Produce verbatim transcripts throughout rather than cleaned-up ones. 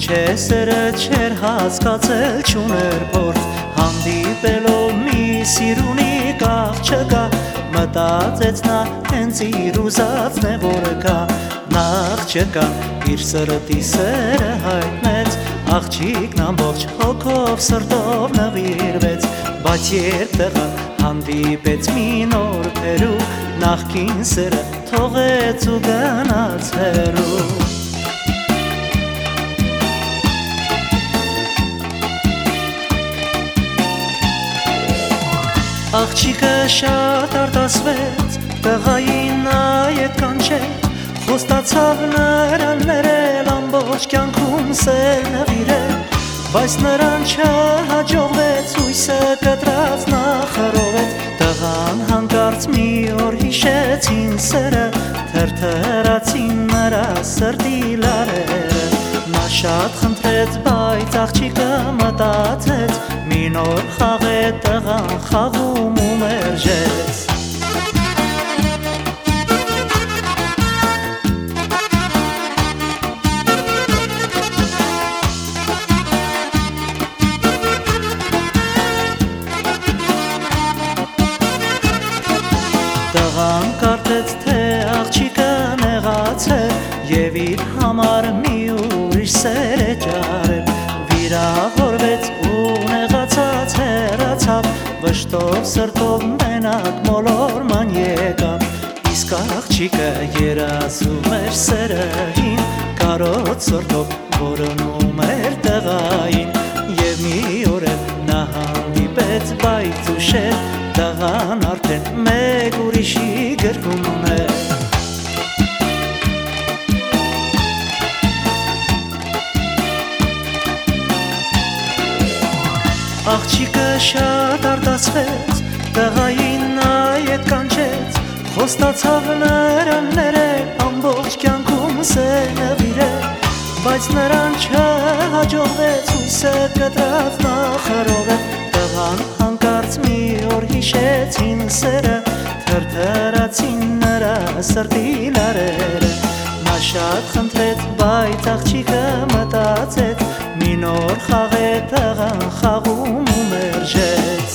Ինչ է սերը չեր հասկացել չուներ փորձ Հանդիպելով մի սիրունիկ աղջկա Մտածեց նա հենց իր ուզածն է որ կա Նա աղջկա իր սրտի սերը հայտնեց Աղջիկն ամբողջ հոգով սրտով նվիրվեց Բայց երբ տեղան հանդիպեց մի նոր փերու Նախքին սերը թողեց ու գնաց հեռու Աղջիկը շատ արտասվեց, տղային նայեց կանչեց Խոստացավ նրան ներել ամբողջ կյանքում սեր նվիրել Բայց նրան չհաջողվեց հույսը կտրած նա խռովեց Տղան հանկարծ մի օր հիշեցին սերը Թրթրացին նրա սրտի լարերը Նա շատ խնդրեց, բայց աղջիկը մտածեց Մի նոր խաղ է տղան խաղում ու մերժեց Տղան կարծեց, թե աղջիկը նեղացել Եվ իր համար մի ուրիշ սեր է ճարել Վիրավորվեց ու նեղացած հեռացավ Վշտով սրտով մենակ մոլորման եկավ Իսկ աղջիկը երազում էր սերային Կարոտ սրտով որոնում էր տղային Եվ մի օր էլ նա հանդիպեց բայց ուշել Տղան արդեն մեկ ուրիշի գրկում ուներ Աղջիկը շատ արտասվեց, տղային նայեց կանչեց Խոստացավ նրան ներել ամբողջ կյանքում սեր նվիրել Բայց նրան չհաջողվեց հույսը կտրած նա խռովեց Տղան հանկարծ մի օր հիշեցին սերը Թրթրացին նրա սրտի լարերը Նա շատ խնդրեց, բայց աղջիկը մտածեց Մի նոր խաղ է տղան խաղում ու մերժեց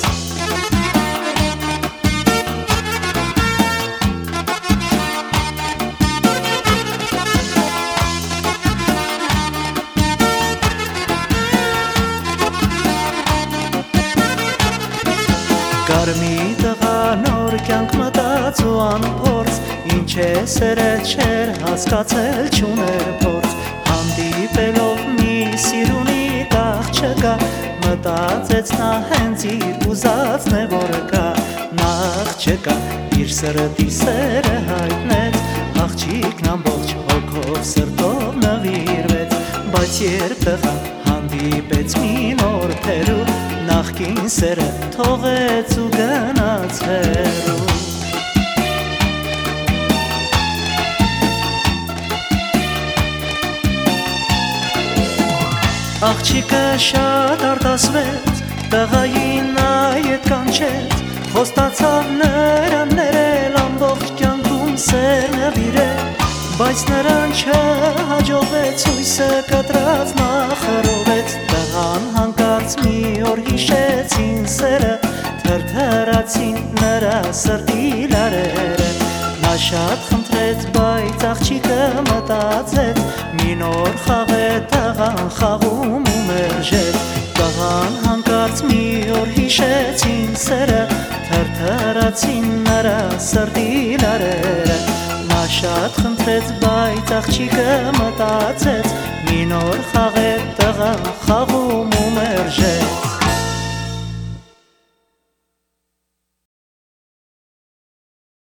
Կար մի տղա նոր կյանք մտած ու անփորձ Ինչ է սերը չեր հասկացել չուներ փորձ Հանդիպելով մի սիրունիկ աղջկա Մտածեց նա հենց իր ուզածն է որ կա Նա աղջկա իր սրտի սերը հայտնեց Աղջիկն ամբողջ հոգով սրտով նվիրվեց Բայց երբ տղան հանդիպեց մի նոր փերու Նախքին սերը թողեց ու գնաց հեռու Աղջիկը շատ արտասվեց, տղային նայեց կանչեց Խոստացավ նրան ներել ամբողջ կյանքում սեր նվիրել Բայց նրան չհաջողվեց հույսը կտրած նա խռովեց Տղան հանկարծ մի օր հիշեցին սերը Թրթրացին նրա սրտի լարերը Նա շատ խնդրեց, բայց աղջիկը մտածեց Մի նոր խաղ է տղան խաղում ու մերժեց Տղան հանկարծ մի օր հիշեցին սերը Թրթրացին նրա սրտի լարերը Նա շատ խնդրեց, բայց աղջիկը մտածեց Մի նոր խաղ է տղան խաղում ու մերժեց